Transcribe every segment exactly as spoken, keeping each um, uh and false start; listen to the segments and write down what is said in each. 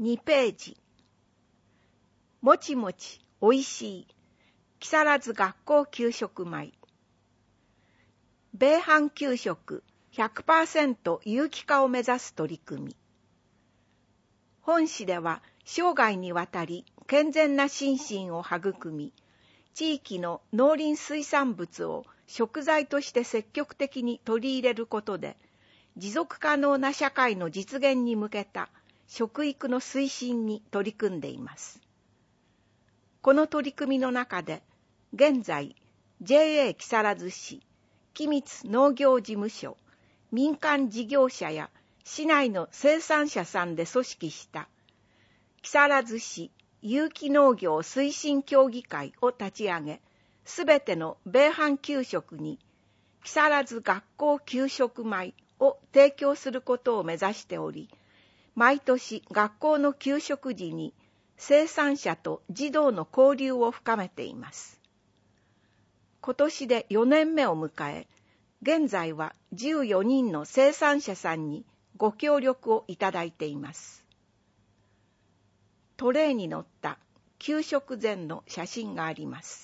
にページ。もちもちおいしい木更津学校給食米。米飯給食 ひゃくパーセント 有機化を目指す取り組み。本市では生涯にわたり健全な心身を育み、地域の農林水産物を食材として積極的に取り入れることで、持続可能な社会の実現に向けた食育の推進に取り組んでいます。この取り組みの中で、現在 ジェーエー 木更津市、君津農業事務所、民間事業者や市内の生産者さんで組織した木更津市有機農業推進協議会を立ち上げ、すべての米飯給食に木更津学校給食米を提供することを目指しており、毎年学校の給食時に生産者と児童の交流を深めています。今年でよねんめを迎え、現在はじゅうよにんの生産者さんにご協力をいただいています。トレーに載った給食前の写真があります。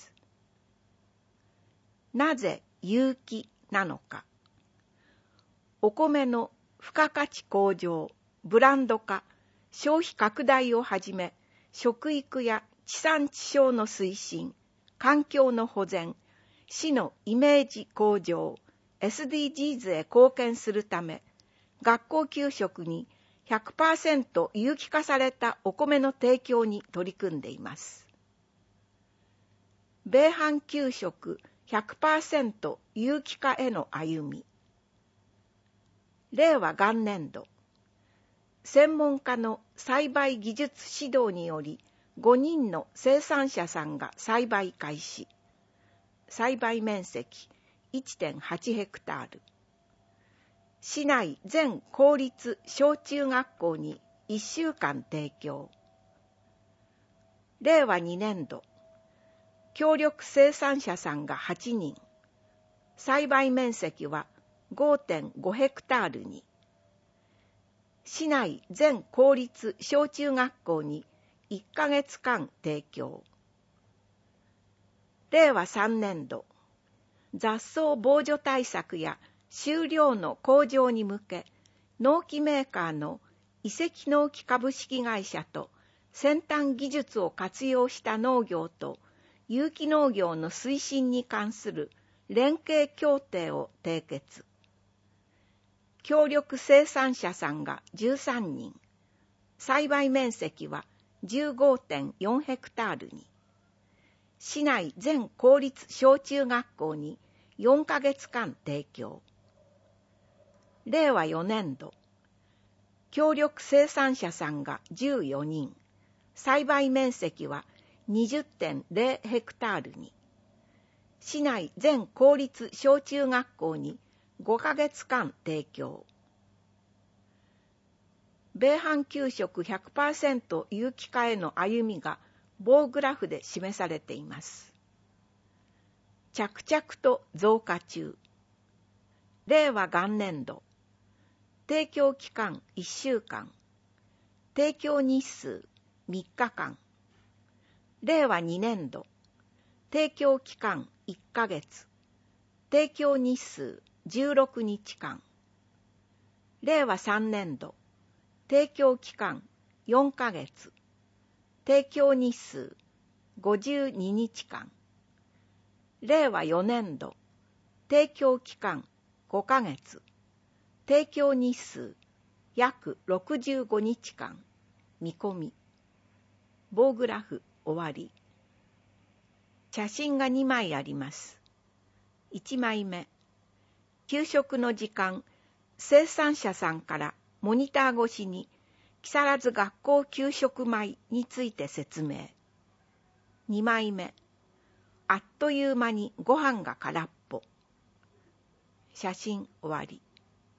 なぜ有機なのか。お米の付加価値向上、ブランド化、消費拡大をはじめ、食育や地産地消の推進、環境の保全、市のイメージ向上、エスディージーズ へ貢献するため、学校給食に ひゃくパーセント 有機化されたお米の提供に取り組んでいます。米飯給食 ひゃくパーセント 有機化への歩み。令和元年度、専門家の栽培技術指導によりごにんの生産者さんが栽培開始。栽培面積 いってんはち ヘクタール。市内全公立小中学校にいっしゅうかん提供。令和にねん度、協力生産者さんがはちにん。栽培面積は ごてんご ヘクタールに。市内全公立小中学校にいっかげつかん提供。令和さんねん度、雑草防除対策や収量の向上に向け、農機メーカーの移籍農機株式会社と先端技術を活用した農業と有機農業の推進に関する連携協定を締結。協力生産者さんがじゅうさんにん、栽培面積は じゅうごてんよん ヘクタールに。市内全公立小中学校によんかげつかん提供。令和よねん度、協力生産者さんがじゅうよにん、栽培面積は にじゅってんゼロ ヘクタールに。市内全公立小中学校にごかげつかん提供。米飯給食 ひゃくパーセント 有機化への歩みが棒グラフで示されています。着々と増加中。令和元年度、提供期間いっしゅうかん、提供日数みっかかん。令和にねん度、提供期間いっかげつ、提供日数じゅうろくにちかん。令和さんねん度、提供期間よんかげつ、提供日数ごじゅうににちかん。令和よねん度、提供期間ごかげつ、提供日数約ろくじゅうごにちかん。見込み。棒グラフ終わり。写真がにまいあります。いちまいめ、給食の時間、生産者さんからモニター越しに木更津学校給食米について説明。にまいめ、あっという間にご飯が空っぽ。写真終わり。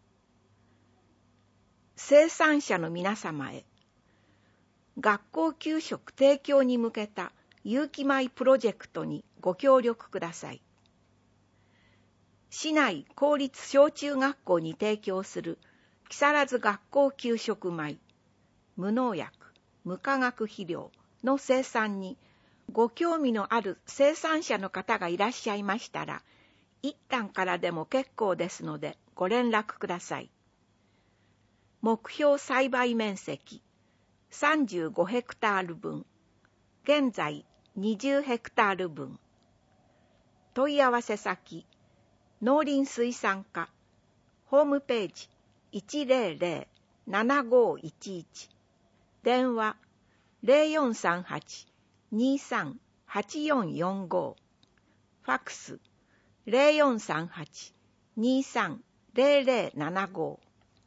生産者の皆様へ、学校給食提供に向けた有機米プロジェクトにご協力ください。市内公立小中学校に提供する木更津学校給食米、無農薬、 無化学肥料の生産にご興味のある生産者の方がいらっしゃいましたら、一旦からでも結構ですのでご連絡ください。目標栽培面積さんじゅうごヘクタール分、現在にじゅうヘクタール分。問い合わせ先、農林水産課、ホームページ いちゼロゼロ ななごいちいち、電話 ゼロよんさんはち にさんはちよんよんご、ファックスゼロよんさんはち にさんゼロゼロななご。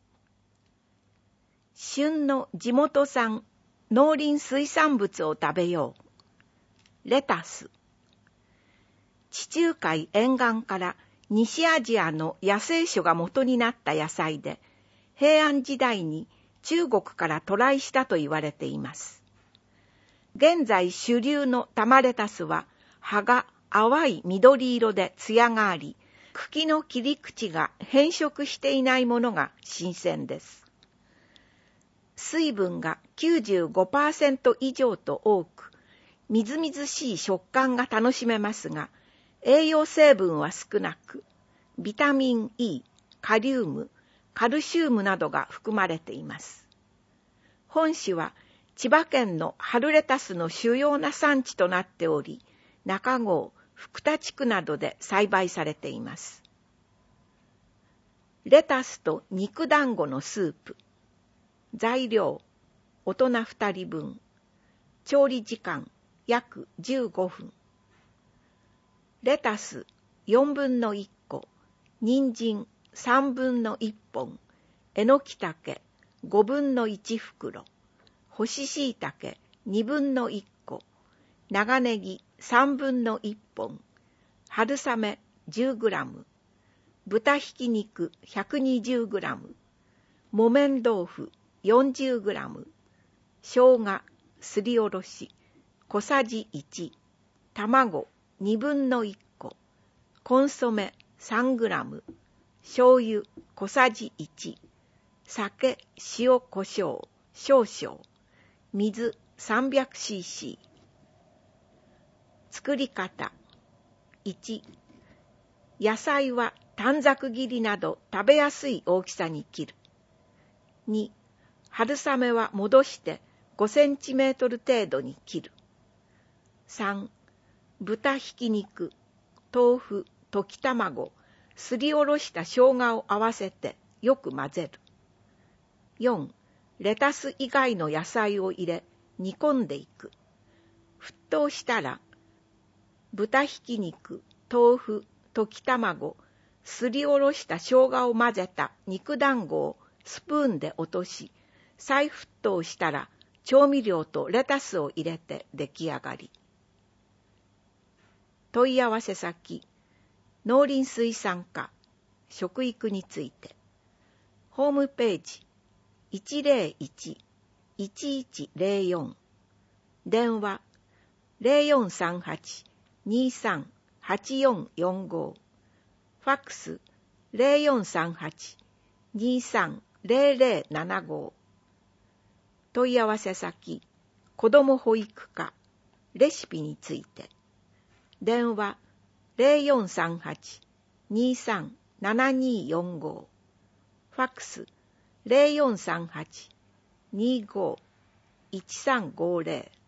旬の地元産農林水産物を食べよう。レタス。地中海沿岸から西アジアの野生種が元になった野菜で、平安時代に中国から渡来したと言われています。現在主流の玉レタスは葉が淡い緑色で艶があり、茎の切り口が変色していないものが新鮮です。水分が きゅうじゅうごパーセント 以上と多く、みずみずしい食感が楽しめますが、栄養成分は少なく、ビタミン E、カリウム、カルシウムなどが含まれています。本市は千葉県の春レタスの主要な産地となっており、中郷、福田地区などで栽培されています。レタスと肉団子のスープ。材料、大人ふたりぶん。調理時間、約じゅうごふん。レタスよんぶんのいっこ、人参さんぶんのいっぽん、えのきたけごぶんのいちふくろ、干ししいたけにぶんのいっこ、長ネギさんぶんのいっぽん、春雨 じゅうグラム、豚ひき肉 ひゃくにじゅうグラム、木綿豆腐 よんじゅうグラム、生姜すりおろし小さじいち、卵にぶんのいっこ、コンソメ さんグラム、醤油小さじいち、酒、塩、胡椒少々、水 さんびゃくシーシー。作り方。いち、野菜は短冊切りなど食べやすい大きさに切る。に、春雨は戻してごセンチメートル程度に切る。さん、豚ひき肉、豆腐、溶き卵、すりおろした生姜を合わせてよく混ぜる。よん、レタス以外の野菜を入れ煮込んでいく。沸騰したら、豚ひき肉、豆腐、溶き卵、すりおろした生姜を混ぜた肉団子をスプーンで落とし、再沸騰したら調味料とレタスを入れて出来上がり。問い合わせ先、農林水産課、食育について。ホームページ、いちゼロいち いちいちゼロよん、電話ゼロよんさんはち にさんはちよんよんご、ファックスゼロよんさんはち にさんゼロゼロななご。問い合わせ先、子ども保育課、レシピについて。電話ゼロよんさんはち にさんななによんご、ファックスゼロよんさんはち にごいちさんごゼロ。